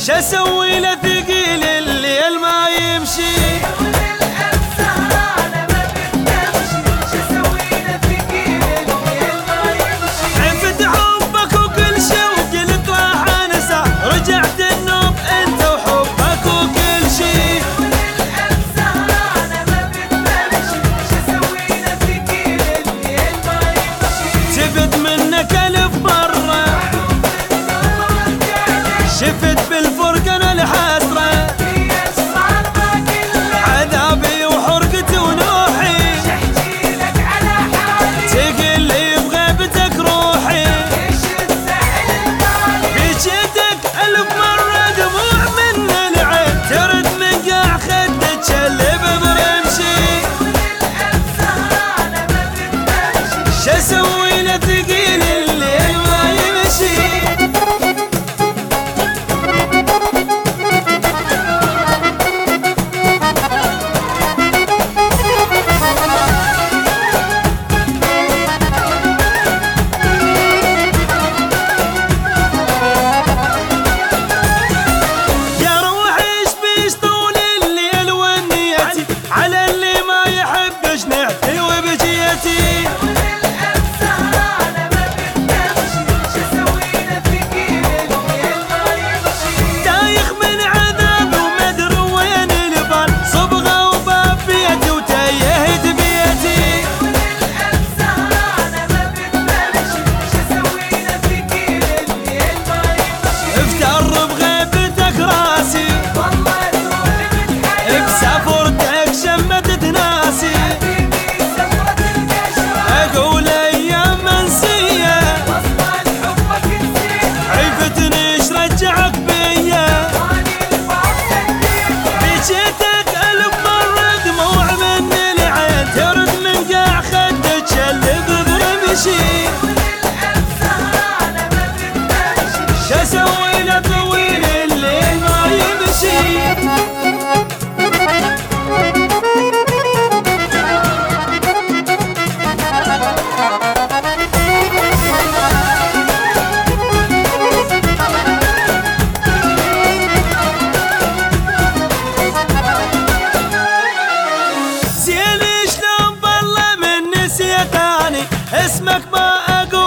شسوي له ثقيل الليل ما يمشي وللألف سهرانة ما بتنامشي شسوي له ثقيل الليل ما يمشي عفت حبك وكل شوق لك راح انسى رجعت النوب انت وحبك وكل شي وللألف سهرانة ما بتنامشي شسوي له ثقيل الليل ما يمشي شفت منك الف مرة شفت بالفرقة انا الحسرة هي الصعبة كلها عذابي وحرقتي ونوحي شحجي لك على حالي تقل لي بغيبتك روحي ايش الزعل طالي بجيتك الف مرة دموع من العين ترد من قاع خدك تشلب برمشي وللألف سهرانة ما بتنامشي شسوي له ثقيل الليل ما يمشي يا روحي ايش بيش طول الليل ونيتي على اللي ما يحبش نحكي وبجيتي وللألف سهرانة ما بتنامشي شسوي له ثقيل الليل ما يمشي دايخ من عذاب ومدري وين البال صبغه وباب بيتي وتيهت بيتي وللألف سهرانة ما بتنامشي شسوي له ثقيل الليل ما يمشي افتر بغيبتك راسي والله تروح بتحيرني بسافرتك شمتت ناسي حبيبي سفرة القشرة اقول ايام منسيه وصل حبك نسيت عيفتني ايش رجعك بيا واني البعض سديت بجيتك الف مرة دموع من العين ترد من قاع خدك تشلب برمشي وللألف سهرانة ما بتنامشي شسوي له طويل الليل ما يمشي زين شلون بالله من نسيتاني اسمك ما اقول